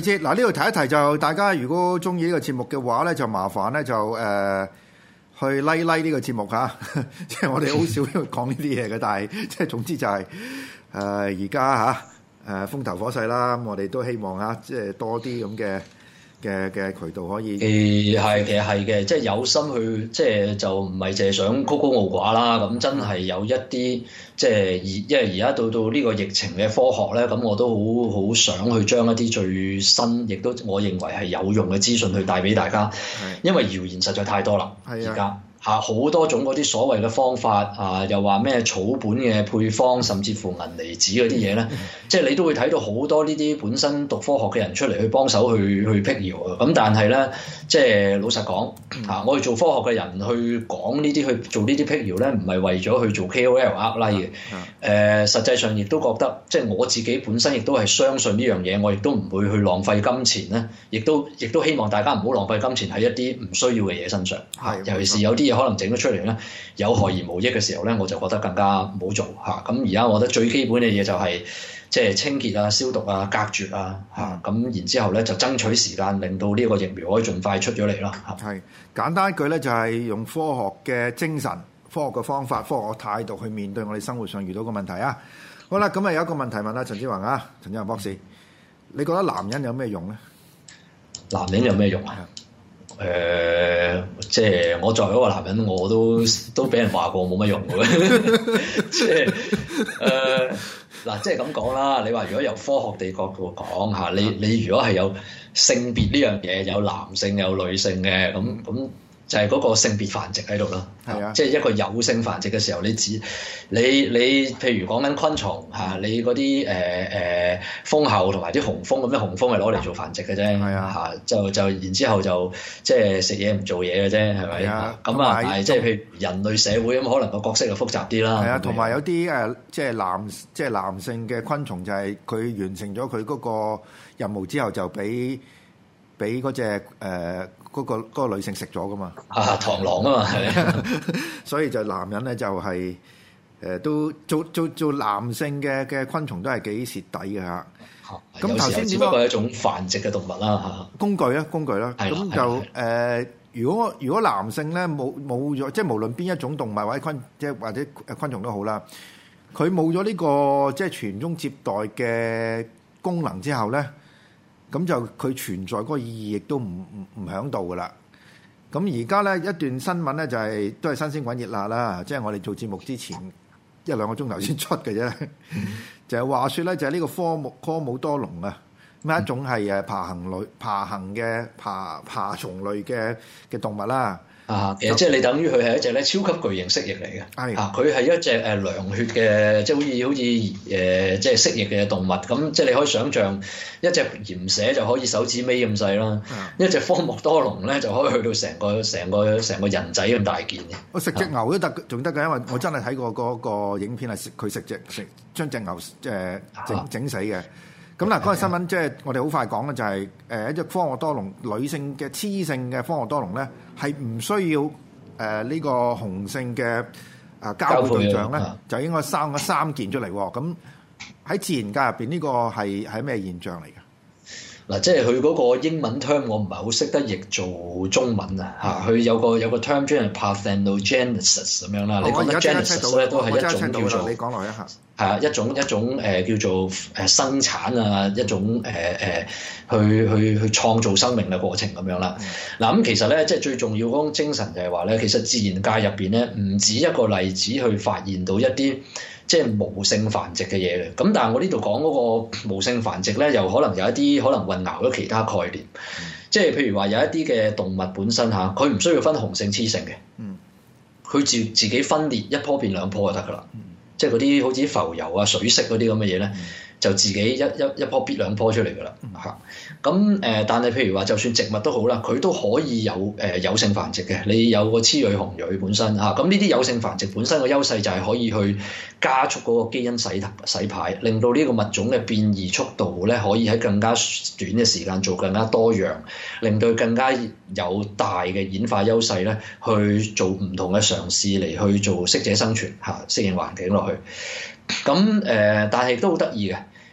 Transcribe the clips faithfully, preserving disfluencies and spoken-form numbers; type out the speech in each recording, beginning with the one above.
節。嗱，呢度提一提就大家如果中意呢個節目嘅話咧，就麻煩咧就誒、呃、去 like like 呢個節目嚇。即係我哋好少講呢啲嘢嘅，但係即係總之就係誒而家嚇誒風頭火勢啦。咁我哋都希望嚇即係多啲咁嘅。嘅嘅渠道可以， 誒係其實係嘅，即係有心去，即係就唔係淨係想曲高傲寡啦。咁真係有一啲即係而，因為而家到到呢個疫情嘅科學咧，咁我都好好想去將一啲最新，亦都我認為係有用嘅資訊去帶俾大家。因為謠言實在太多啦，而家。嚇好多種嗰啲所謂嘅方法啊，又話咩草本嘅配方，甚至乎銀離子嗰啲嘢咧，即係你都會睇到好多呢啲本身讀科學嘅人出嚟去幫手去去辟謠啊。咁但係咧，即係老實講嚇，我哋做科學嘅人去講呢啲去做呢啲辟謠咧，唔係為咗去做 K O L 呃 like 嘅。誒、呃，實際上亦都覺得，即係我自己本身亦都係相信呢樣嘢，我亦都唔會去浪費金錢咧，亦都亦都希望大家唔好浪費金錢喺一啲唔需要嘅嘢身上。係，尤其是有啲可能整咗出嚟咧，有害而無益嘅時候咧，我就覺得更加唔好做嚇。咁而家我覺得最基本嘅嘢就係即係清潔啊、消毒啊、隔絕啊嚇。咁、嗯、然之後咧就爭取時間，令到呢個疫苗可以盡快出咗嚟啦。 係簡單一句咧，就係用科學嘅精神、科學嘅方法、科學嘅態度去面對我哋生活上遇到嘅問題啊。好啦，咁啊有一個問題問阿陳志宏啊，陳志宏博士，你覺得男人有咩用咧？ 男人有咩用啊？誒、呃，即係我作為一個男人，我都都俾人話過冇乜用嘅，即係誒嗱，即係咁講啦。你話如果由科學地角度講嚇，你你如果係有性別呢樣嘢，有男性有女性嘅，咁咁就係嗰個性別繁殖喺度啦。係啊，即係一個有性繁殖嘅時候，你只你你譬如講緊昆蟲嚇，你嗰啲誒誒蜂后同埋啲雄蜂咁樣，雄蜂係攞嚟做繁殖嘅啫。係啊，嚇就就然之後就即係食嘢唔做嘢嘅啫，係咪？啊，咁啊，係即係譬如人類社會咁，可能個角色就複雜啲啦。係啊， 同埋有啲誒即係男即係男性嘅昆蟲，就係佢完成咗佢嗰個任務之後，就俾俾嗰隻誒。呃嗰、那個嗰、那個女性食咗噶嘛？ 啊，螳螂啊嘛，係所以就男人咧就係、是、誒、呃、都做做做男性嘅嘅昆蟲都係幾蝕底嘅嚇。咁頭先只不過係一種繁殖嘅動物啦嚇。工具啦，工具啦。咁就誒、呃，如果如果男性咧冇冇咗，即係無論邊一種動物或者昆即係或者昆蟲都好啦，佢冇咗呢個即係傳宗接代嘅功能之後咧。咁就佢存在嗰個意義亦都唔唔唔喺度噶啦。咁而家咧一段新聞咧就係、是、都係新鮮滾熱辣啦，即係我哋做節目之前一兩個鐘頭先出嘅啫。就係話說咧，就係呢個科姆科姆多龍啊，咁一種係誒爬行類爬行嘅爬爬蟲類嘅嘅動物啦。 啊，其實即係你等於佢係一隻咧超級巨型蜥蜴嚟嘅，係啊，佢係一隻誒涼血嘅，即係好似好似誒即係蜥蜴嘅動物。咁即係你可以想象一隻鹽蛇就可以手指尾咁細啦，一隻科莫多龍咧就可以去到成個成個成個人仔咁大件嘅。 我食隻牛都得，仲得嘅，因為我真係睇過嗰個影片係佢食隻食將隻牛誒整整死嘅。咁嗱，嗰個新聞即係我哋好快講嘅就係誒一隻科莫多龍女性嘅雌性嘅科莫多龍咧，係唔需要誒呢、呃這個雄性嘅啊交配對象咧，就應該生咗三件出嚟喎。咁喺自然界入邊呢個係係咩現象嚟嘅？ 嗱，即係佢嗰個英文 term 我唔係好識得譯做中文啊嚇，佢有個有個 term 專係 parthenogenesis 咁樣啦。你講得 genesis 咧都係一種叫做， 你講落一下。 係啊，一種一種誒、呃、叫做誒生產啊，一種誒誒、呃、去去去創造生命嘅過程咁樣啦。嗱咁、嗯、其實咧，即係最重要嗰種精神就係話咧，其實自然界入邊咧唔止一個例子去發現到一啲即係無性繁殖嘅嘢嘅。咁但係我呢度講嗰個無性繁殖咧，又可能有一啲可能混淆咗其他概念。嗯、即係譬如話有一啲嘅動物本身嚇，佢唔需要分雄性雌性嘅，佢自自己分裂一樖變兩樖就得㗎啦。嗯即係嗰啲好似浮游啊、水色嗰啲咁嘅嘢咧，嗯、就自己一一一樖必兩樖出嚟㗎啦嚇。咁誒、嗯呃，但係譬如話，就算植物都好啦，佢都可以有誒、呃、有性繁殖嘅。你有個雌蕊雄蕊本身嚇，咁呢啲有性繁殖本身嘅優勢就係可以去加速嗰個基因洗洗牌，令到呢個物種嘅變異速度咧可以喺更加短嘅時間做更加多樣，令到佢更加有大嘅演化優勢咧，去做唔同嘅嘗試嚟去做適者生存嚇，適應環境落去。咁誒、呃，但係都好得意嘅。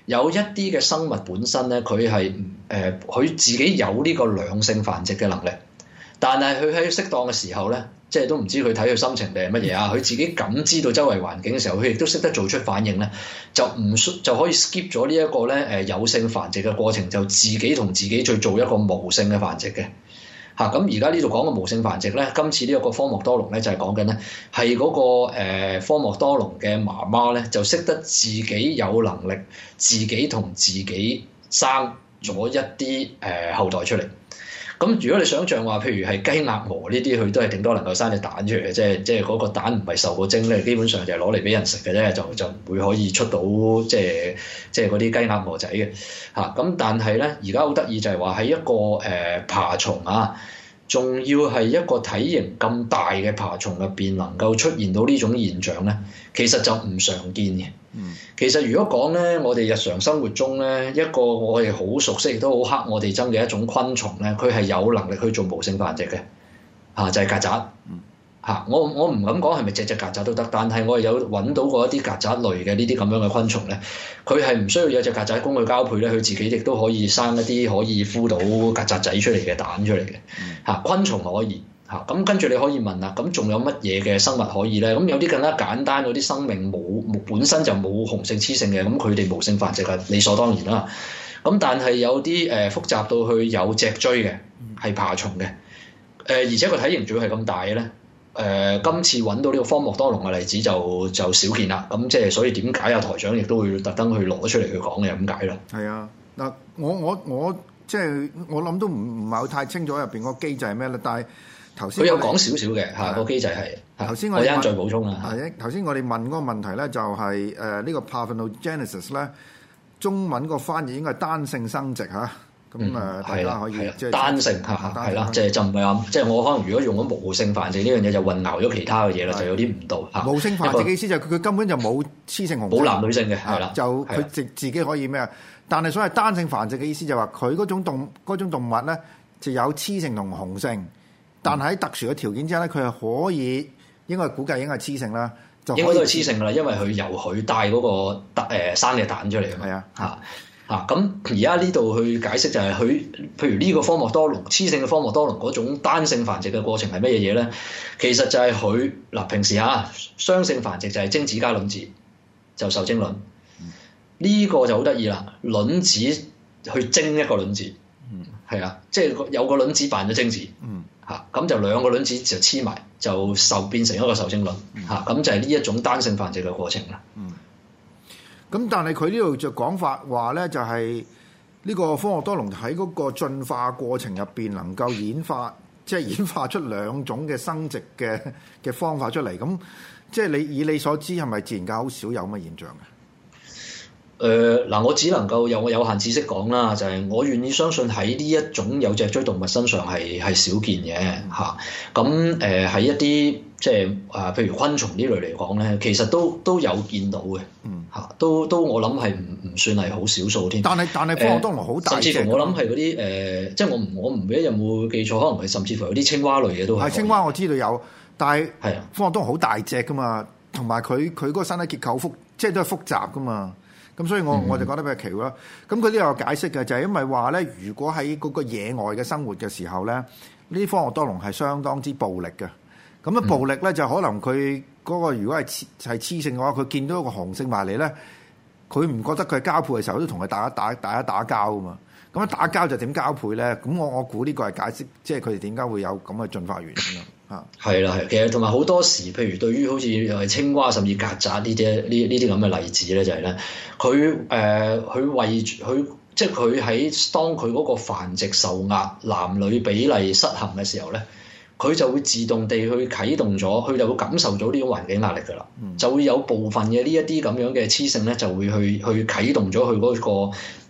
有一啲嘅生物本身咧，佢係誒佢自己有呢個兩性繁殖嘅能力，但係佢喺適當嘅時候咧，即係都唔知佢睇佢心情定係乜嘢啊！佢自己感知到周圍環境嘅時候，佢亦都識得做出反應咧，就唔就可以 skip 咗呢一個咧誒有性繁殖嘅過程，就自己同自己去做一個無性嘅繁殖嘅。嚇，咁而家呢度講嘅無性繁殖咧，今次呢一個科莫多龍咧就係講緊咧係嗰個、呃、科莫多龍嘅媽媽咧就識得自己有能力自己同自己生咗一啲誒、呃、後代出嚟。咁如果你想象話，譬如係雞鴨鵝呢啲，佢都係頂多能夠生隻蛋出嚟嘅，即係即係嗰個蛋唔係受過精咧，基本上就係攞嚟俾人食嘅啫，就就唔會可以出到即係即係嗰啲雞鴨鵝仔嘅嚇。咁、啊、但係咧，而家好得意就係話喺一個誒、呃、爬蟲啊，仲要係一個體型咁大嘅爬蟲入邊能夠出現到呢種現象咧，其實就唔常見嘅。嗯、其實如果講咧，我哋日常生活中咧，一個我哋好熟悉亦都好黑我哋憎嘅一種昆蟲咧，佢係有能力去做無性繁殖嘅，嚇、啊、就係、是、曱甴嚇、嗯啊。我我唔敢講係咪隻隻曱甴都得，但係我有揾到過一啲曱甴類嘅呢啲咁樣嘅昆蟲咧，佢係唔需要有隻曱甴公去交配咧，佢自己亦都可以生一啲可以孵到曱甴仔出嚟嘅蛋出嚟嘅嚇。昆蟲可以。嚇，咁跟住你可以問啦，咁仲有乜嘢嘅生物可以咧？咁有啲更加簡單嗰啲生命冇本身就冇雄性雌性嘅，咁佢哋無性繁殖係理所當然啦。咁但係有啲誒、呃、複雜到去有脊椎嘅，係爬蟲嘅，誒、呃、而且個體型仲要係咁大嘅咧。誒、呃、今次揾到呢個科莫多龍嘅例子就就少見啦。咁即係所以點解啊台長亦都會特登去攞出嚟去講嘅咁解啦。係啊，嗱我我我即係我諗都唔唔係好太清楚入邊個機制係咩咧，但係。 佢有講少少嘅嚇個機制係， 頭先我一陣再補充啦。 係頭先我哋問嗰個問題咧，就係誒呢個 parthenogenesis 咧，中文個翻譯應該係單性生殖嚇。咁誒，大家可以即係單性嚇，係啦，即係就唔係話，即係我可能如果用咗無性繁殖呢樣嘢，就混淆咗其他嘅嘢啦，就有啲唔到嚇。 無性繁殖嘅意思就係佢佢根本就冇雌性雄性， 冇男女性嘅，係啦， 就佢自自己可以咩啊？但係所謂單性繁殖嘅意思就係話佢嗰種動嗰種動物咧，就有雌性同雄性。但係喺特殊嘅條件之下咧，佢係可以應該估計應該係雌性啦，就應該都係雌性㗎啦，因為佢由佢帶嗰個蛋誒生嘅蛋出嚟啊嘛。係啊，嚇嚇咁而家呢度去解釋就係佢，譬如呢個科莫多龍雌性嘅科莫多龍嗰種單性繁殖嘅過程係乜嘢嘢咧？其實就係佢嗱平時嚇雙性繁殖就係精子加卵子就受精卵，呢、嗯、個就好得意啦，卵子去精一個卵子，嗯，係啊，即係有個卵子扮咗精子，嗯。嚇咁就兩個卵子就黐埋，就受變成一個受精卵嚇，咁、嗯、就係呢一種單性繁殖嘅過程啦。 嗯，咁但係佢呢度就講法話咧，就係呢個科莫多龍喺嗰個進化過程入邊能夠演化，即係演化出兩種嘅生殖嘅嘅方法出嚟。咁即係你以你所知係咪自然界好少有咁嘅現象嘅？ 誒嗱、呃，我只能夠有我有限知識講啦，就係、是、我願意相信喺呢一種有脊椎動物身上係係少見嘅嚇。咁誒喺一啲即係啊，譬如昆蟲呢類嚟講咧，其實都都有見到嘅。嗯嚇，都都我諗係唔唔算係好少數添。但係但係科莫多龍好大隻，甚至乎我諗係嗰啲誒，即係我唔我唔記得有冇記錯，可能係甚至乎有啲青蛙類嘅都係。係青蛙我知道有，但係係啊，科莫多龍好大隻噶嘛，同埋佢佢嗰個身體結構複，即係都係複雜噶嘛。咁所以我我就覺得比較奇咯。咁佢呢有解釋嘅，就係因為話咧，如果喺嗰個野外嘅生活嘅時候咧，呢啲科莫多龍係相當之暴力嘅。咁啊暴力咧就可能佢嗰個如果係係雌性嘅話，佢見到一個雄性埋嚟咧，佢唔覺得佢係交配嘅時候都同佢打一打打一打交啊嘛。咁一打交就點交配咧？咁我我估呢個係解釋，即係佢哋點解會有咁嘅進化原因咯。啊，係啦，係，其實同埋好多時，譬如對於好似誒青蛙甚至曱甴呢啲呢呢啲咁嘅例子咧，就係咧，佢誒佢為佢即係佢喺當佢嗰個繁殖受壓、男女比例失衡嘅時候咧，佢就會自動地去啟動咗，佢就會感受到呢種環境壓力㗎啦，嗯、就會有部分嘅呢一啲咁樣嘅雌性咧，就會去去啟動咗佢嗰個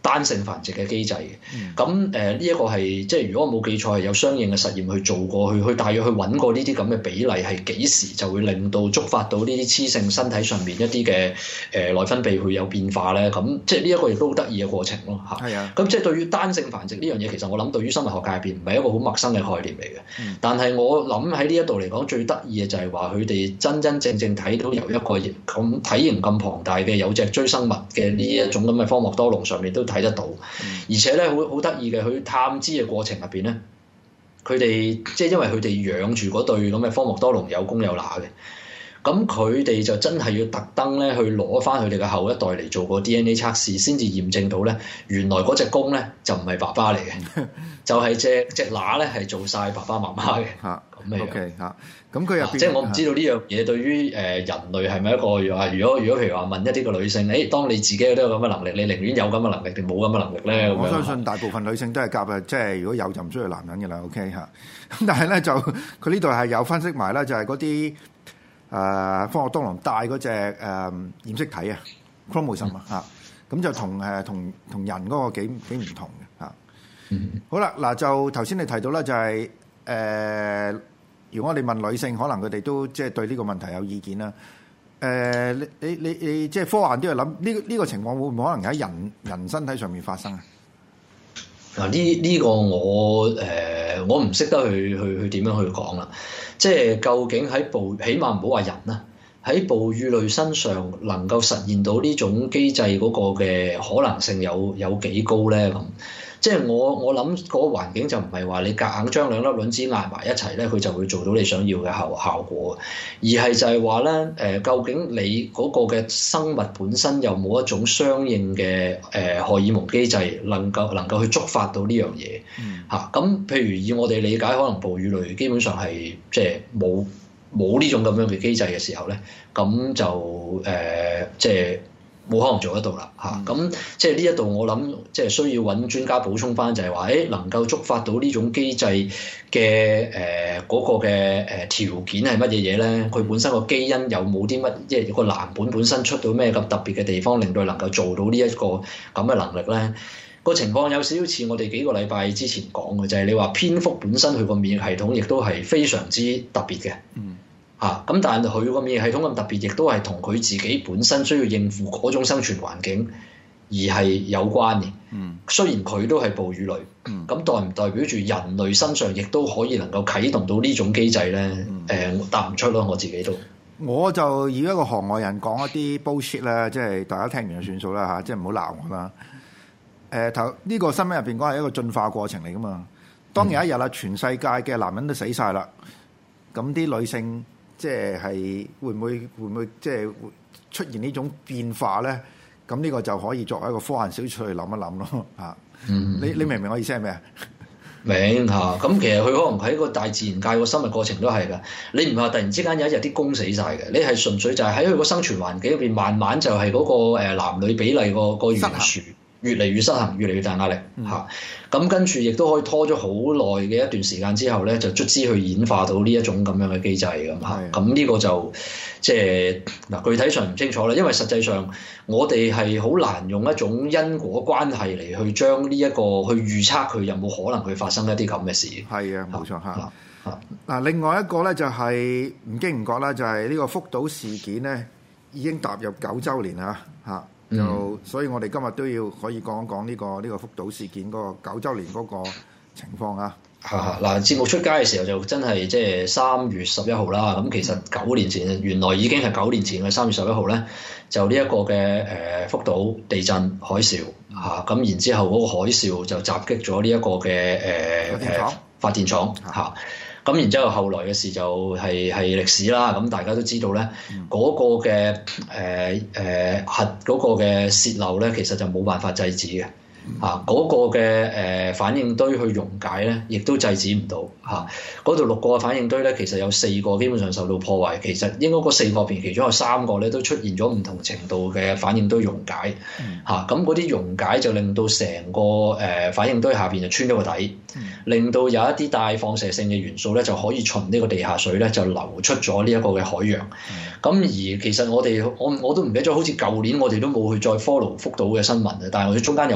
單性繁殖嘅機制嘅。咁誒呢一個係即係如果我冇記錯係有相應嘅實驗去做過，去去大約去揾過呢啲咁嘅比例係幾時就會令到觸發到呢啲雌性身體上面一啲嘅誒內分泌會有變化咧。咁即係呢一個亦都好得意嘅過程咯嚇。係啊。咁即係對於單性繁殖呢樣嘢，其實我諗對於生物學界入邊唔係一個好陌生嘅概念嚟嘅。嗯、但係我諗喺呢一度嚟講，最得意嘅就係話佢哋真真正正睇到由一個咁體型咁龐大嘅有脊椎生物嘅呢一種咁嘅科莫多龍上面都睇得到，嗯、而且咧好好得意嘅，佢探知嘅過程入邊咧，佢哋即係因為佢哋養住嗰對咁嘅科莫多龍有公有乸嘅。咁佢哋就真係要特登咧去攞翻佢哋嘅後一代嚟做個 D N A 測試，先至驗證到咧原來嗰隻公咧就唔係爸爸嚟嘅，就係隻隻乸咧係做晒爸爸媽媽嘅。嚇咁嘅樣。OK 嚇，咁佢入邊即係我唔知道呢樣嘢對於誒人類係咪一個話？如果如果譬如話問一啲個女性，誒、欸、當你自己都有咁嘅能力，你寧願有咁嘅能力定冇咁嘅能力咧？我相信大部分女性都係夾嘅，即係如果有就唔需要男人嘅啦。OK 嚇，咁但係咧就佢呢度係有分析埋啦，就係嗰啲。誒、呃、科莫多龍帶嗰隻誒染色體啊 chromosome 啊嚇，咁就同誒同同人嗰個幾幾唔同嘅嚇。嗯、好啦，嗱就頭先你提到啦，就係、是、誒、呃，如果我哋問女性，可能佢哋都即係對呢個問題有意見啦。誒、呃，你你你你即係科幻都要諗呢個呢個情況會唔會可能喺人人身體上面發生啊？嗱呢呢個我誒、呃、我唔識得去去去點樣去講啦，即係究竟喺哺起碼唔好話人啦，喺哺乳類身上能夠實現到呢種機制嗰個嘅可能性有有幾高咧？咁即係我我諗個環境就唔係話你夾硬將兩粒卵子壓埋一齊咧，佢就會做到你想要嘅效效果，而係就係話咧誒，究竟你嗰個嘅生物本身有冇一種相應嘅誒、呃、荷爾蒙機制能夠能夠去觸發到呢樣嘢嚇？咁、嗯啊、譬如以我哋理解，可能哺乳類基本上係即係冇冇呢種咁樣嘅機制嘅時候咧，咁就誒、呃、即係。冇可能做得到啦嚇，咁、嗯、即係呢一度我諗即係需要揾專家補充翻，就係話誒能夠觸發到呢種機制嘅誒嗰個嘅誒條件係乜嘢嘢咧？佢本身個基因有冇啲乜，即係個藍本本身出到咩咁特別嘅地方，令到能夠做到呢一個咁嘅能力咧？個情況有少少似我哋幾個禮拜之前講嘅，就係、是、你話蝙蝠本身佢個免疫系統亦都係非常之特別嘅。嗯嚇咁、啊，但係佢個免疫系統咁特別，亦都係同佢自己本身需要應付嗰種生存環境而係有關嘅。嗯，雖然佢都係哺乳類，嗯，咁代唔代表住人類身上亦都可以能夠啟動到呢種機制咧？誒、嗯呃，答唔出咯，我自己都。我就以一個行外人講一啲 bullshit 啦，即係大家聽完就算數啦嚇，即係唔好鬧我啦。誒頭呢個新聞入邊講係一個進化過程嚟噶嘛。當有一日啦，全世界嘅男人都死晒啦，咁啲女性。即係會唔會會唔會即係會出現呢種變化咧？咁呢個就可以作為一個科幻小說去諗一諗咯嚇。嗯、你你明唔明我意思係咩啊？明嚇。咁其實佢可能喺個大自然界個生物過程都係㗎。你唔係話突然之間有一日啲公死晒嘅，你係純粹就係喺佢個生存環境入邊，慢慢就係嗰個男女比例個個懸殊。越嚟越失衡，越嚟越大壓力嚇。咁、嗯、跟住亦都可以拖咗好耐嘅一段時間之後咧，就卒之去演化到呢一種咁樣嘅機制咁嚇。咁呢的個就即係嗱，具體上唔清楚啦。因為實際上我哋係好難用一種因果關係嚟去將呢、這、一個去預測佢有冇可能去發生一啲咁嘅事。係啊，冇錯嚇。嗱，另外一個咧就係唔經唔覺啦，就係呢個福島事件咧已經踏入九週年啦嚇。就、嗯、所以我哋今日都要可以講一講呢、這個呢、這個福島事件嗰個九週年嗰個情況啊！嚇嗱，節目出街嘅時候就真係即係三月十一號啦。咁其實九年前，原來已經係九年前嘅三月十一號咧，就呢一個嘅誒、呃、福島地震海嘯嚇，咁、啊、然之後嗰個海嘯就襲擊咗呢一個嘅誒誒發電廠嚇。咁然之後，後來嘅事就係係歷史啦。咁大家都知道咧，嗰、嗯、個嘅誒誒核嗰個嘅泄漏咧，其實就冇辦法制止嘅。嚇、啊，嗰、那個嘅誒、呃、反應堆去溶解咧，亦都制止唔到。嚇、啊，嗰度六個反應堆咧，其實有四個基本上受到破壞。其實應該嗰四個入邊，其中有三個咧都出現咗唔同程度嘅反應堆溶解。嚇、啊，咁嗰啲溶解就令到成個誒、呃、反應堆下邊就穿咗個底。令到有一啲帶放射性嘅元素咧，就可以循呢個地下水咧，就流出咗呢一個嘅海洋。咁、嗯、而其實我哋我我都唔記得咗，好似舊年我哋都冇去再 follow 福島嘅新聞啊。但係我哋中間有幾年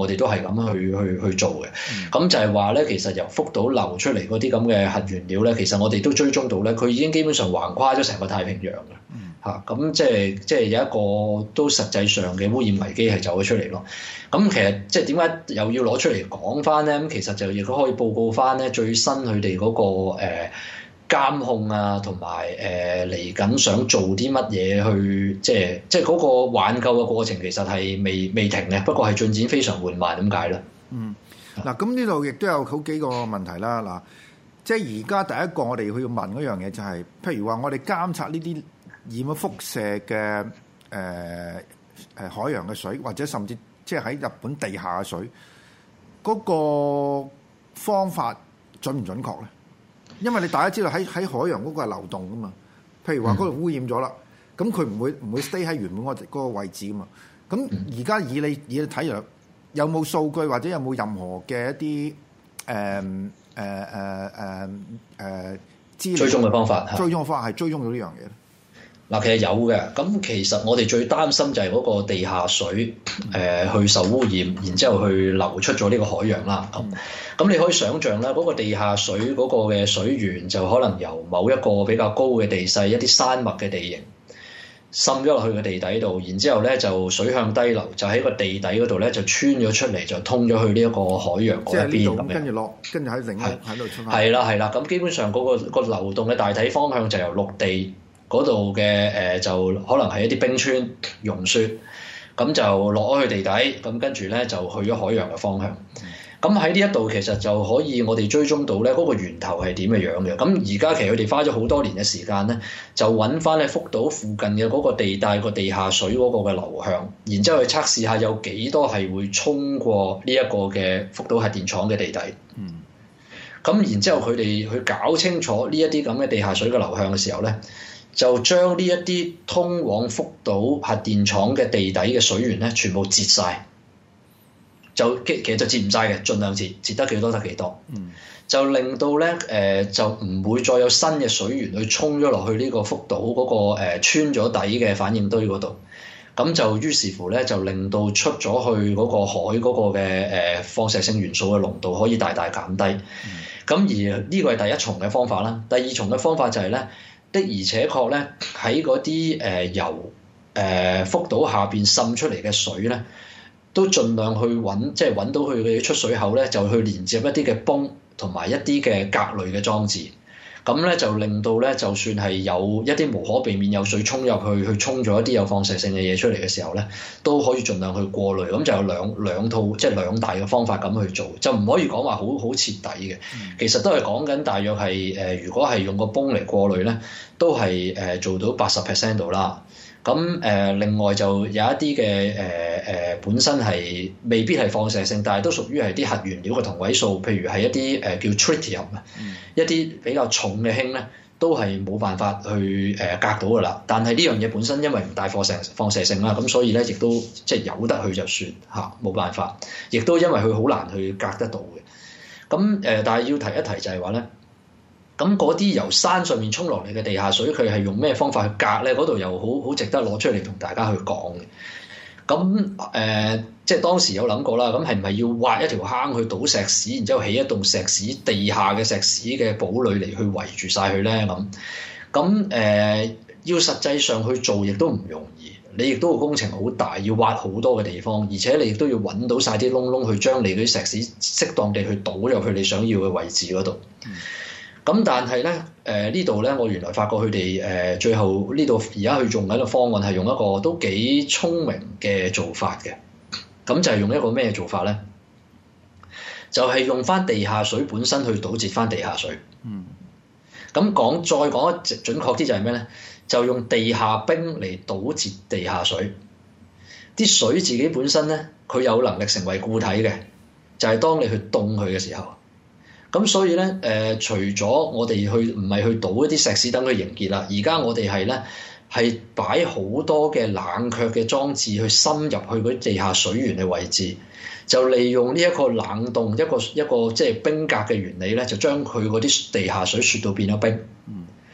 我哋都係咁去去去做嘅。咁、 嗯、 就係話咧，其實由福島流出嚟嗰啲咁嘅核原料咧，其實我哋都追蹤到咧，佢已經基本上橫跨咗成個太平洋嘅。 嗯嚇，咁即係即係有一個都實際上嘅污染危機係走咗出嚟咯。咁其實即係點解又要攞出嚟講翻咧？咁其實就亦都可以報告翻咧最新佢哋嗰個誒、呃、監控啊，同埋誒嚟緊想做啲乜嘢去即係即係嗰個挽救嘅過程，其實係未未停嘅，不過係進展非常緩慢咁解啦。 嗯，嗱咁呢度亦都有好幾個問題啦。嗱，即係而家第一個我哋去要問嗰樣嘢就係、是，譬如話我哋監察呢啲染咗輻射嘅誒誒海洋嘅水，或者甚至即係喺日本地下嘅水，嗰、那個方法準唔準確咧？因為你大家知道喺喺海洋嗰個係流動噶嘛，譬如話嗰度污染咗啦，咁佢唔會唔會 stay 喺原本嗰個位置噶嘛。咁而家以你以你睇嚟，有冇數據或者有冇任何嘅一啲誒誒誒誒誒資料追蹤嘅方法？ 追蹤嘅方法係追蹤到呢樣嘢咧？ 嗱，其實有嘅，咁其實我哋最擔心就係嗰個地下水誒、呃、去受污染，然之後去流出咗呢個海洋啦。咁咁、嗯、你可以想像啦，嗰、那個地下水嗰個嘅水源就可能由某一個比較高嘅地勢、一啲山脈嘅地形滲咗落去個地底度，然之後咧就水向低流，就喺個地底嗰度咧就穿咗出嚟，就通咗去呢一個海洋嗰一邊咁樣。 跟住落，跟住喺另喺喺度出翻。 係啦係啦，咁基本上嗰、那個、那個流動嘅大體方向就由陸地嗰度嘅誒就可能係一啲冰川融雪，咁就落咗去地底，咁跟住咧就去咗海洋嘅方向。咁喺呢一度其實就可以我哋追蹤到咧嗰個源頭係點嘅樣嘅。咁而家其實佢哋花咗好多年嘅時間咧，就揾翻喺福島附近嘅嗰個地帶個地下水嗰個嘅流向，然之後去測試下有幾多係會衝過呢一個嘅福島核電廠嘅地底。嗯。咁然之後佢哋去搞清楚呢一啲咁嘅地下水嘅流向嘅時候咧，就將呢一啲通往福島核電廠嘅地底嘅水源咧，全部截晒，就其其實就截唔晒嘅，盡量截，截得幾多得幾多。嗯，就令到咧誒、呃，就唔會再有新嘅水源去沖咗落去呢個福島嗰、那個、呃、穿咗底嘅反應堆嗰度。咁就於是乎咧，就令到出咗去嗰個海嗰個嘅誒、呃、放射性元素嘅濃度可以大大減低。咁、嗯、而呢個係第一重嘅方法啦。第二重嘅方法就係咧。的而且確咧，喺嗰啲誒由誒、呃、福島下邊滲出嚟嘅水咧，都盡量去揾，即係揾到佢嘅出水口咧，就去連接一啲嘅泵同埋一啲嘅隔濾嘅裝置。咁咧就令到咧，就算係有一啲無可避免有水衝入去，去衝咗一啲有放射性嘅嘢出嚟嘅時候咧，都可以盡量去過濾。咁就有兩兩套，即係兩大嘅方法咁去做，就唔可以講話好好徹底嘅。其實都係講緊大約係誒、呃，如果係用個泵嚟過濾咧，都係誒、呃、做到八十 percent 度啦。咁誒、呃，另外就有一啲嘅誒誒，本身係未必係放射性，但係都屬於係啲核原料嘅同位素，譬如係一啲誒、呃、叫 tritium 啊、嗯，一啲比較重嘅氫咧，都係冇辦法去誒、呃、隔到噶啦。但係呢樣嘢本身因為唔帶放射放射性啦，咁所以咧亦都即係由得佢就算嚇，冇辦法。亦都因為佢好難去隔得到嘅。咁誒、呃，但係要提一提就係話咧。咁嗰啲由山上面衝落嚟嘅地下水，佢係用咩方法去隔咧？嗰度又好好值得攞出嚟同大家去講嘅。咁誒、呃，即係當時有諗過啦。咁係唔係要挖一條坑去倒石屎，然之後起一棟石屎地下嘅石屎嘅堡壘嚟去圍住晒佢咧？咁咁誒，要實際上去做，亦都唔容易。你亦都個工程好大，要挖好多嘅地方，而且你亦都要揾到晒啲窿窿去將你嗰啲石屎適當地去倒入去你想要嘅位置嗰度。嗯咁但係咧，誒、呃、呢度咧，我原來發覺佢哋誒最後呢度而家去用緊個方案係用一個都幾聰明嘅做法嘅。咁就係用一個咩做法咧？就係、是、用翻地下水本身去倒截翻地下水。嗯。咁講再講一準確啲就係咩咧？就用地下冰嚟倒截地下水。啲水自己本身咧，佢有能力成為固體嘅，就係、是、當你去凍佢嘅時候。咁所以咧，誒、呃，除咗我哋去唔係去倒一啲石屎等佢凝結啦，而家我哋係咧係擺好多嘅冷卻嘅裝置去深入去嗰啲地下水源嘅位置，就利用呢一個冷凍一個一個即係冰格嘅原理咧，就將佢嗰啲地下水雪到變咗冰。嗯。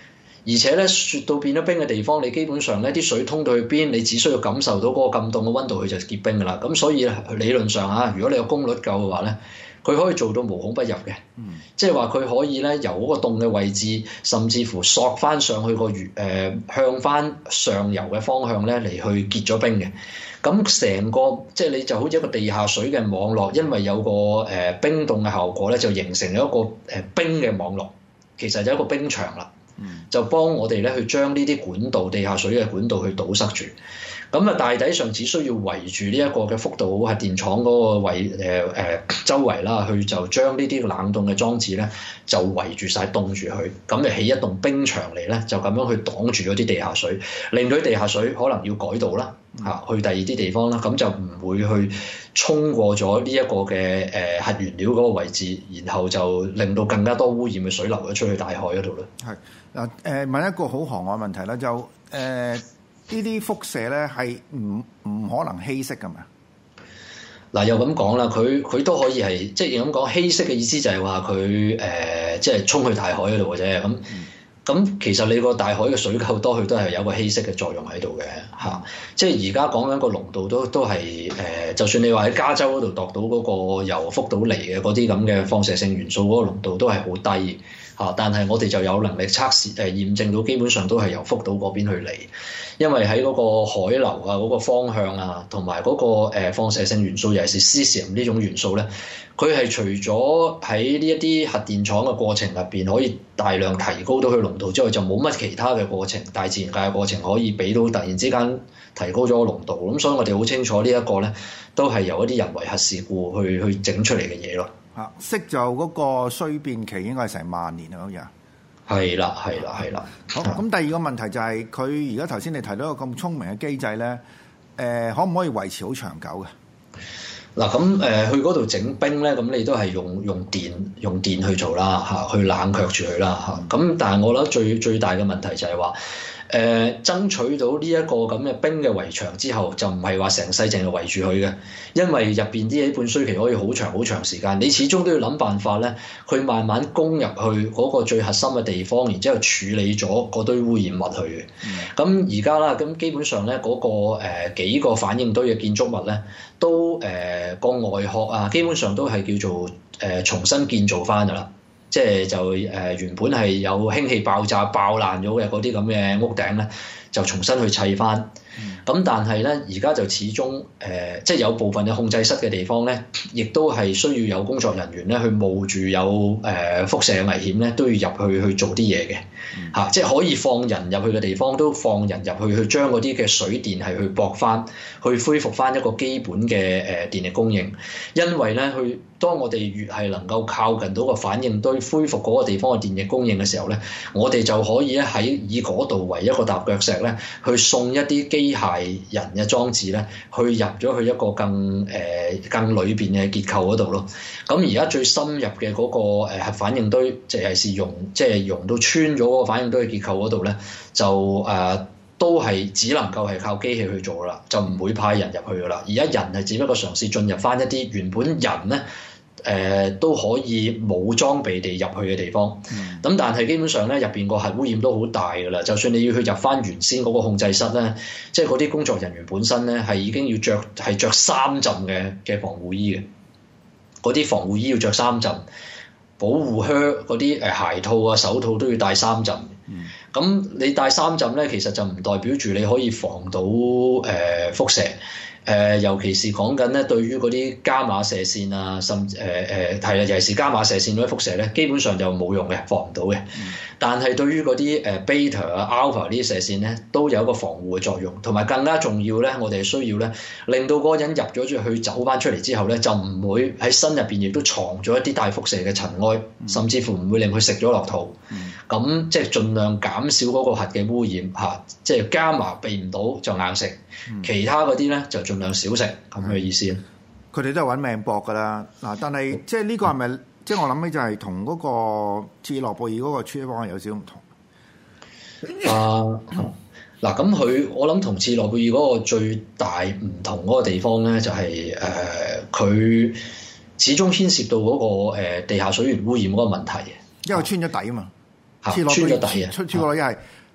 而且咧雪到變咗冰嘅地方，你基本上咧啲水通到去邊，你只需要感受到嗰個咁凍嘅溫度，佢就結冰㗎啦。咁所以理論上啊，如果你個功率夠嘅話咧，佢可以做到無孔不入嘅，嗯、即係話佢可以咧由嗰個凍嘅位置，甚至乎索翻上去個月誒向翻上游嘅方向咧嚟去結咗冰嘅。咁成個即係你就好似一個地下水嘅網絡，因為有個誒、呃、冰凍嘅效果咧，就形成咗一個誒、呃、冰嘅網絡，其實就係一個冰牆啦。就幫我哋咧去將呢啲管道、地下水嘅管道去堵塞住。咁啊，大體上只需要圍住呢一個嘅福島核電廠嗰個圍誒誒、呃、周圍啦，去就將呢啲冷凍嘅裝置咧就圍住晒凍住佢，咁就起一棟冰牆嚟咧，就咁樣去擋住咗啲地下水，令到啲地下水可能要改道啦嚇，去第二啲地方啦，咁就唔會去衝過咗呢一個嘅誒、呃、核原料嗰個位置，然後就令到更加多污染嘅水流咗出去大海嗰度咧。 係嗱誒，問一個好行外問題啦，就誒。呃呢啲輻射咧係唔唔可能稀釋㗎嘛？ 嗱又咁講啦，佢佢都可以係即係咁講稀釋嘅意思就係話佢誒即係衝去大海嗰度嘅啫。咁咁、嗯、其實你個大海嘅水夠多，佢都係有個稀釋嘅作用喺度嘅嚇。即係而家講緊個濃度都都係誒、呃，就算你話喺加州嗰度度到嗰個由福島嚟嘅嗰啲咁嘅放射性元素嗰個濃度都係好低。嚇！但係我哋就有能力測試誒、呃、驗證到，基本上都係由福島嗰邊去嚟，因為喺嗰個海流啊、嗰、嗰個方向啊，同埋嗰個、呃、放射性元素，尤其是 cesium 呢種元素咧，佢係除咗喺呢一啲核電廠嘅過程入邊可以大量提高到佢濃度之外，就冇乜其他嘅過程，大自然界嘅過程可以俾到突然之間提高咗個濃度。咁所以我哋好清楚呢一個咧，都係由一啲人為核事故去去整出嚟嘅嘢咯。 啊，息就嗰個衰變期應該係成萬年啊，好似啊， 係啦，係啦，係啦。 好，咁第二個問題就係佢而家頭先你提到一個咁聰明嘅機制咧，誒、呃，可唔可以維持好長久嘅？ 嗱，咁誒去嗰度整冰咧，咁你都係用用電用電去做啦，嚇，去冷卻住佢啦，嚇。咁但係我覺得最最大嘅問題就係話，誒、呃、爭取到呢一個咁嘅冰嘅圍牆之後，就唔係話成世淨係圍住佢嘅，因為入邊啲嘢半衰期可以好長好長時間，你始終都要諗辦法咧，去慢慢攻入去嗰個最核心嘅地方，然之後處理咗嗰堆污染物去嘅。咁而家啦，咁基本上咧嗰、那個誒、呃、幾個反應堆嘅建築物咧，都誒個、呃、外殼啊，基本上都係叫做誒、呃、重新建造翻㗎啦。即係就誒、呃、原本係有氫氣爆炸爆爛咗嘅嗰啲咁嘅屋頂咧，就重新去砌翻。咁、嗯、但係咧，而家就始終誒、呃，即係有部分嘅控制室嘅地方咧，亦都係需要有工作人員咧去冒住有誒、呃、輻射嘅危險咧，都要入去去做啲嘢嘅嚇。即係可以放人入去嘅地方，都放人入去去將嗰啲嘅水電係去駁翻，去恢復翻一個基本嘅誒、呃、電力供應。因為咧，去當我哋越係能夠靠近到個反應堆，恢復嗰個地方嘅電力供應嘅時候咧，我哋就可以咧喺以嗰度為一個踏腳石咧，去送一啲機械人嘅裝置咧，去入咗去一個更誒、呃、更裏邊嘅結構嗰度咯。咁而家最深入嘅嗰個誒核反應堆，就係是溶，即係溶到穿咗嗰個反應堆嘅結構嗰度咧，就誒、呃、都係只能夠係靠機器去做啦，就唔會派人入去噶啦。而家人係只不過嘗試進入翻一啲原本人咧。誒、呃、都可以冇裝備地入去嘅地方，咁、嗯、但係基本上咧入邊個核污染都好大㗎啦。就算你要去入翻原先嗰個控制室咧，即係嗰啲工作人員本身咧係已經要着係著三浸嘅嘅防護衣嘅，嗰啲防護衣要着三浸，保護靴嗰啲誒鞋套啊手套都要戴三浸。咁、嗯、你戴三浸咧，其實就唔代表住你可以防到誒、呃、輻射。誒、呃，尤其是講緊咧，對於嗰啲伽馬射線啊，甚至誒誒係啦，尤其是伽馬射線嗰啲輻射咧，基本上就冇用嘅，防唔到嘅。嗯、但係對於嗰啲誒 beta 啊、alpha 呢啲射線咧，都有一個防護嘅作用。同埋更加重要咧，我哋係需要咧，令到嗰個人入咗出去走翻出嚟之後咧，就唔會喺身入邊亦都藏咗一啲帶輻射嘅塵埃，嗯、甚至乎唔會令佢食咗落肚。咁、嗯、即係盡量減少嗰個核嘅污染嚇、啊，即係伽馬避唔到就硬食，嗯、其他嗰啲咧就盡量少食咁嘅意思。 佢哋都係揾命搏㗎啦。嗱，但係即係呢個係咪即係我諗起就係同嗰個切爾諾貝爾嗰個處理方案有少少唔同。 啊，嗱咁佢我諗同切爾諾貝爾嗰個最大唔同嗰個地方咧，就係誒佢始終牽涉到嗰、嗰個、呃、地下水源污染嗰個問題。 因為穿咗底啊嘛。 穿咗底啊！ 穿穿過底係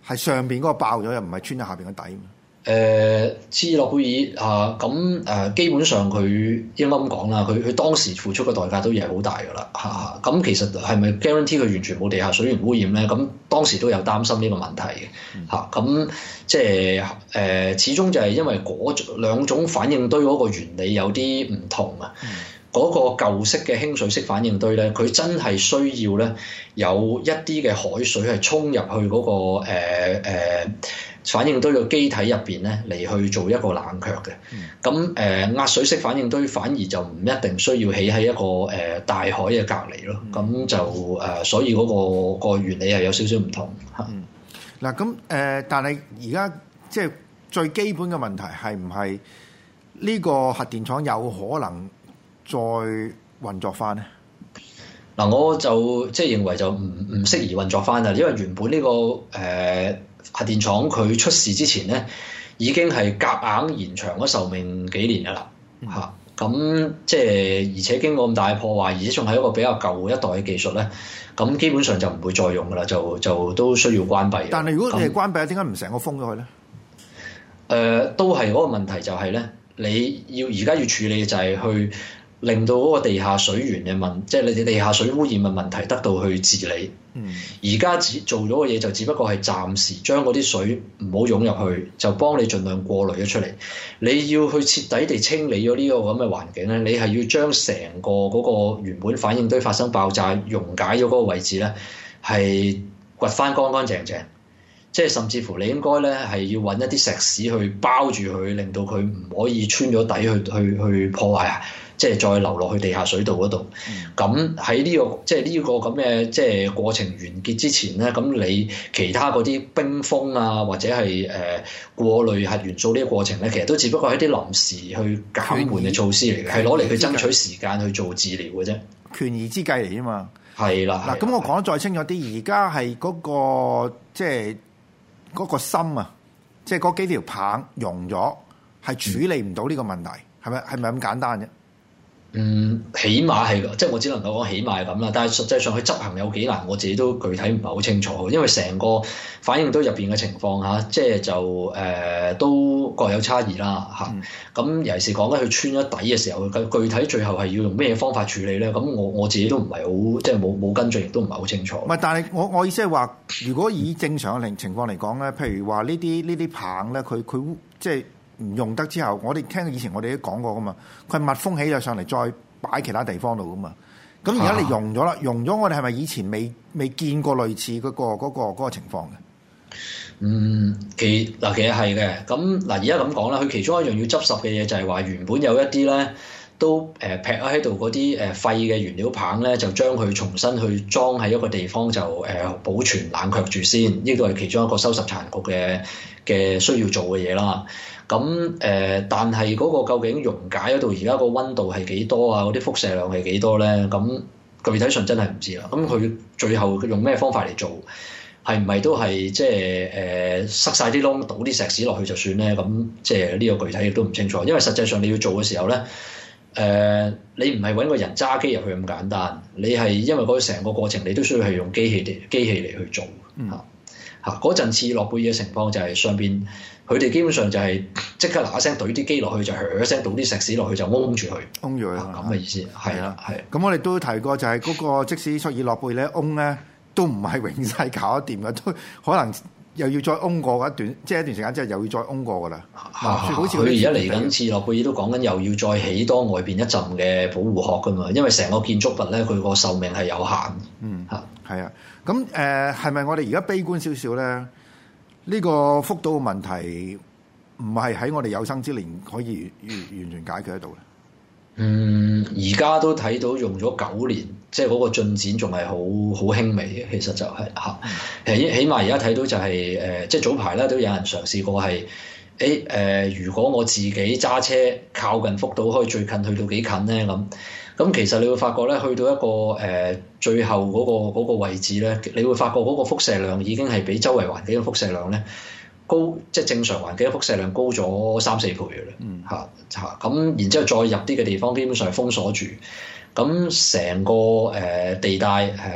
係上邊嗰個爆咗，又唔係穿咗下邊個底。 誒、呃，切爾諾貝爾啊，咁、呃、誒基本上佢應該咁講啦，佢佢當時付出嘅代價都已係好大㗎啦嚇。咁、啊、其實係咪 guarantee 佢完全冇地下水源污染咧？咁當時都有擔心呢個問題嘅嚇。咁、啊、即係誒、呃，始終就係因為嗰兩種反應堆嗰個原理有啲唔同啊。嗰、嗯、個舊式嘅輕水式反應堆咧，佢真係需要咧有一啲嘅海水係衝入去嗰、那個誒、呃呃反應堆嘅機體入邊咧，嚟去做一個冷卻嘅。咁誒、呃、壓水式反應堆反而就唔一定需要起喺一個誒、呃、大海嘅隔離咯。咁、嗯、就誒、呃，所以嗰、那個、個原理係有少少唔同嚇。 嗱咁誒，但係而家即係最基本嘅問題係唔係呢個核電廠有可能再運作翻咧？ 嗱、呃，我就即係認為就唔唔適宜運作翻啦，因為原本呢、這個誒。呃核電廠佢出事之前咧，已經係夾硬延長咗壽命幾年㗎啦嚇。咁、嗯、即係而且經過咁大嘅破壞，而且仲係一個比較舊一代嘅技術咧，咁基本上就唔會再用㗎啦，就就都需要關閉。 但係如果你係關閉，點解唔成個封咗佢咧？誒、 呃，都係嗰個問題就係咧，你要而家要處理嘅就係去令到嗰個地下水源嘅問，即係你哋地下水污染嘅問題得到去治理。嗯，而家只做咗嘅嘢就只不過係暫時將嗰啲水唔好湧入去，就幫你盡量過濾咗出嚟。你要去徹底地清理咗呢個咁嘅環境咧，你係要將成個嗰個原本反應堆發生爆炸溶解咗嗰個位置咧，係掘翻乾乾淨淨。即係甚至乎你應該咧係要揾一啲石屎去包住佢，令到佢唔可以穿咗底去去去破壞啊！即係再流落去地下水道嗰度。咁喺呢個即係呢個咁嘅即係過程完結之前咧，咁你其他嗰啲冰封啊，或者係誒、呃、過濾核元素呢個過程咧，其實都只不過係一啲臨時去減緩嘅措施嚟嘅，係攞嚟去爭取時間去做治療嘅啫。權宜之計嚟啊嘛。係啦。嗱，咁我講得再清楚啲，而家係嗰個即係。嗰個芯啊，即係嗰幾條棒溶咗，係處理唔到呢個問題，係咪係咪咁簡單啫？嗯，起碼係，即係我只能夠講起碼係咁啦。但係實際上佢執行有幾難，我自己都具體唔係好清楚，因為成個反應堆入邊嘅情況嚇，即係就誒、呃、都各有差異啦嚇。咁、嗯、尤其是講緊佢穿咗底嘅時候，具體最後係要用咩方法處理咧？咁我我自己都唔係好，即係冇冇跟進，亦都唔係好清楚。唔係，但係我我意思係話，如果以正常嘅情況嚟講咧，譬如話呢啲呢啲棒咧，佢佢即係。唔用得之後，我哋聽以前我哋都講過噶嘛，佢密封起咗上嚟，再擺其他地方度噶嘛。咁而家你用咗啦，用咗我哋係咪以前未未見過類似嗰、嗰個嗰、嗰個嗰個情況嘅？嗯，其嗱其實係嘅。咁嗱而家咁講啦，佢其中一樣要執拾嘅嘢就係話，原本有一啲咧都誒劈喺度嗰啲誒廢嘅原料棒咧，就將佢重新去裝喺一個地方就誒、呃、保存冷卻住先。呢個係其中一個收拾殘局嘅嘅需要做嘅嘢啦。咁誒、呃，但係嗰個究竟溶解嗰度而家個溫度係幾多啊？嗰啲輻射量係幾多咧？咁具體上真係唔知啦。咁佢最後用咩方法嚟做？係唔係都係即係誒塞晒啲窿，倒啲石屎落去就算咧？咁即係呢個具體亦都唔清楚。因為實際上你要做嘅時候咧，誒、呃、你唔係揾個人揸機入去咁簡單，你係因為嗰成個過程你都需要係用機器嚟機器嚟去做嚇嚇。嗰陣切爾諾貝爾嘅情況就係上邊。佢哋基本上就係即刻嗱一聲懟啲機落去，就噏一聲倒啲石屎落去就掹住佢，掹住佢咁嘅意思。係啦，係。咁我哋都提過就係嗰個即使切爾諾貝爾咧，掹咧都唔係永世搞得掂嘅，都可能又要再掹過一段，即係一段時間之後又要再掹過噶啦。好似佢而家嚟緊切爾諾貝爾都講緊又要再起多外邊一陣嘅保護殼噶嘛，因為成個建築物咧佢個壽命係有限。嗯，嚇係啊。咁誒係咪我哋而家悲觀少少咧？呢個福島嘅問題唔係喺我哋有生之年可以完完全解決得到嘅。嗯，而家都睇到用咗九年，即係嗰個進展仲係好好輕微嘅。其實就係、是、嚇，起、嗯、起碼而家睇到就係、是、誒、呃，即係早排咧都有人嘗試過係誒誒，如果我自己揸車靠近福島，可以最近去到幾近咧咁。咁其實你會發覺咧，去到一個誒、呃、最後嗰、那個那個位置咧，你會發覺嗰個輻射量已經係比周圍環境嘅輻射量咧高，即係正常環境嘅輻射量高咗三四倍嘅啦。嗯，嚇嚇咁，然之後再入啲嘅地方，基本上係封鎖住。咁成個誒、呃、地帶誒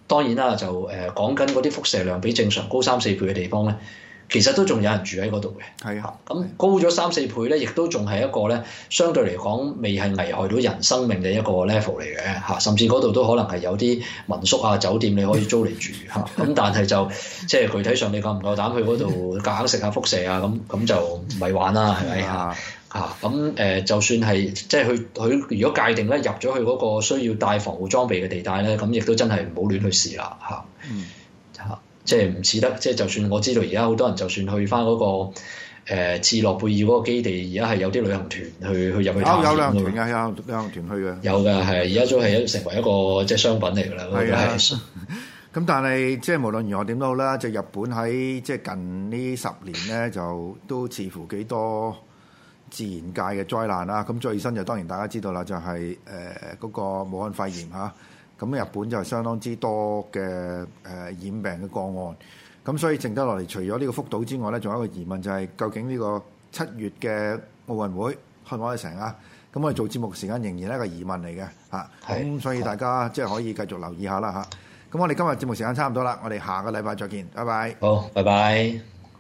當然啦，就誒講緊嗰啲輻射量比正常高三四倍嘅地方咧，其實都仲有人住喺嗰度嘅。 係啊， 咁高咗三四倍咧，亦都仲係一個咧，相對嚟講未係危害到人生命嘅一個 level 嚟嘅嚇，甚至嗰度都可能係有啲民宿啊、酒店你可以租嚟住嚇。咁但係就即係具體上你夠唔夠膽去嗰度夾硬食下輻射啊？咁咁就唔係玩啦，係咪嚇？嚇咁誒，就算係即係佢佢如果界定咧入咗去嗰個需要帶防護裝備嘅地帶咧，咁亦都真係唔好亂去試啦嚇。 嗯嚇，即係唔似得，即係就算我知道而家好多人就算去翻嗰個誒切諾貝爾嗰個基地，而家係有啲旅行團去去入去探險。 有有旅行團嘅，有旅行團去嘅。 有㗎，係而家都係一成為一個即係商品嚟㗎啦。 係啊。 係咁但係即係無論如何點都好啦，就日本喺即係近呢十年咧，就都似乎幾多自然界嘅災難啦。咁最新就當然大家知道啦，就係誒嗰個武漢肺炎嚇。咁日本就相當之多嘅誒、呃、染病嘅個案。咁所以剩得落嚟，除咗呢個福島之外咧，仲有一個疑問就係、是、究竟呢個七月嘅奧運會開唔開得成啊？咁我哋做節目時間仍然係一個疑問嚟嘅嚇。咁的所以大家即係可以繼續留意下啦嚇。咁我哋今日節目時間差唔多啦，我哋下個禮拜再見，拜拜。 好，拜拜。